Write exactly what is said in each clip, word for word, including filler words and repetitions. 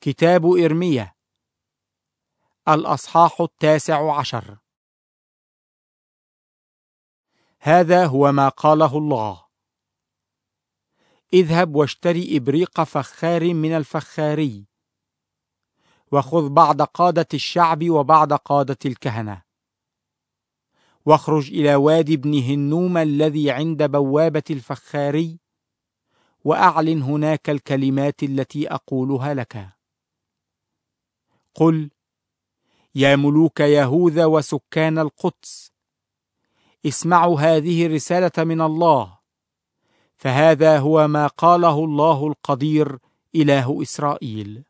كتاب إرميا الأصحاح التاسع عشر. هذا هو ما قاله الله: اذهب واشتري إبريق فخار من الفخاري، وخذ بعض قادة الشعب وبعض قادة الكهنة، واخرج إلى وادي ابن هنوم الذي عند بوابة الفخاري، وأعلن هناك الكلمات التي أقولها لك. قل: يا ملوك يهوذا وسكان القدس، اسمعوا هذه الرسالة من الله، فهذا هو ما قاله الله القدير إله إسرائيل: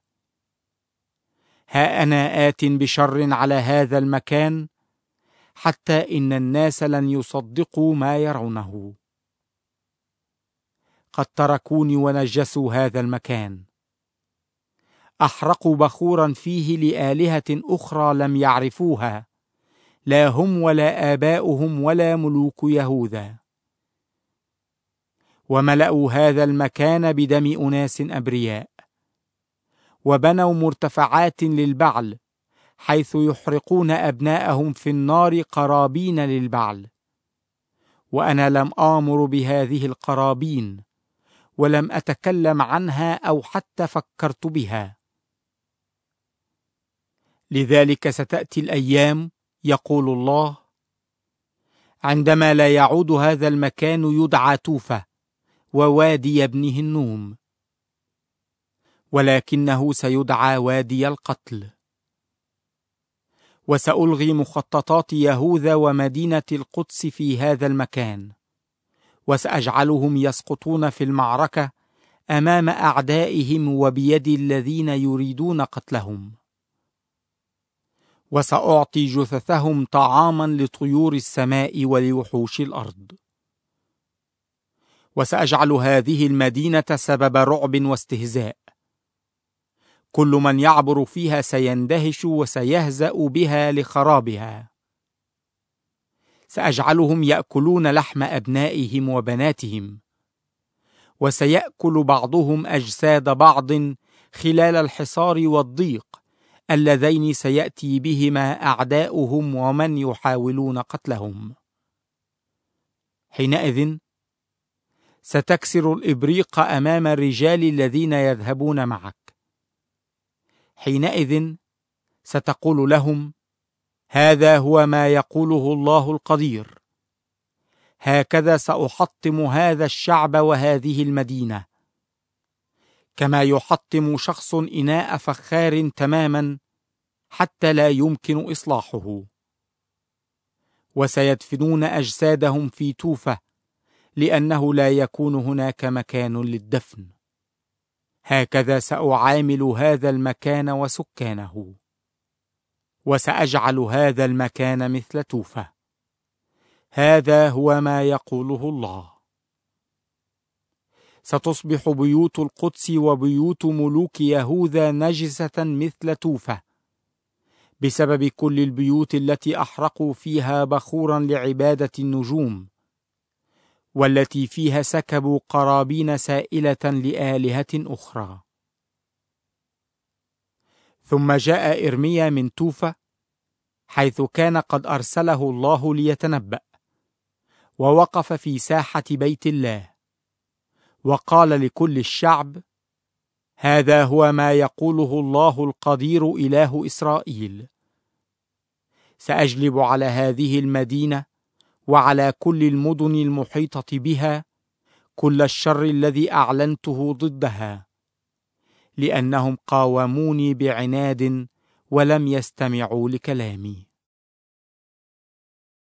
ها أنا آت بشر على هذا المكان، حتى إن الناس لن يصدقوا ما يرونه. قد تركوني ونجسوا هذا المكان، أحرقوا بخورا فيه لآلهة أخرى لم يعرفوها، لا هم ولا آباؤهم ولا ملوك يهوذا. وملأوا هذا المكان بدم أناس أبرياء، وبنوا مرتفعات للبعل، حيث يحرقون أبناءهم في النار قرابين للبعل. وأنا لم آمر بهذه القرابين، ولم أتكلم عنها أو حتى فكرت بها. لذلك ستأتي الأيام، يقول الله، عندما لا يعود هذا المكان يدعى توفة ووادي ابن هنوم، ولكنه سيدعى وادي القتل. وسألغي مخططات يهوذا ومدينة القدس في هذا المكان، وسأجعلهم يسقطون في المعركة أمام أعدائهم وبيد الذين يريدون قتلهم. وسأعطي جثثهم طعاما لطيور السماء ولوحوش الأرض. وسأجعل هذه المدينة سبب رعب واستهزاء، كل من يعبر فيها سيندهش وسيهزأ بها لخرابها. سأجعلهم يأكلون لحم أبنائهم وبناتهم، وسيأكل بعضهم أجساد بعض خلال الحصار والضيق اللذين سيأتي بهما أعداؤهم ومن يحاولون قتلهم. حينئذ ستكسر الإبريق أمام الرجال الذين يذهبون معك. حينئذ ستقول لهم: هذا هو ما يقوله الله القدير: هكذا سأحطم هذا الشعب وهذه المدينة، كما يحطم شخص إناء فخار تماما حتى لا يمكن إصلاحه. وسيدفنون أجسادهم في توفة، لأنه لا يكون هناك مكان للدفن. هكذا سأعامل هذا المكان وسكانه، وسأجعل هذا المكان مثل توفة. هذا هو ما يقوله الله: ستصبح بيوت القدس وبيوت ملوك يهوذا نجسة مثل توفة، بسبب كل البيوت التي أحرقوا فيها بخورا لعبادة النجوم، والتي فيها سكبوا قرابين سائلة لآلهة أخرى. ثم جاء إرميا من توفة، حيث كان قد أرسله الله ليتنبأ، ووقف في ساحة بيت الله، وقال لكل الشعب: هذا هو ما يقوله الله القدير إله إسرائيل: سأجلب على هذه المدينة وعلى كل المدن المحيطة بها كل الشر الذي أعلنته ضدها، لأنهم قاوموني بعناد ولم يستمعوا لكلامي.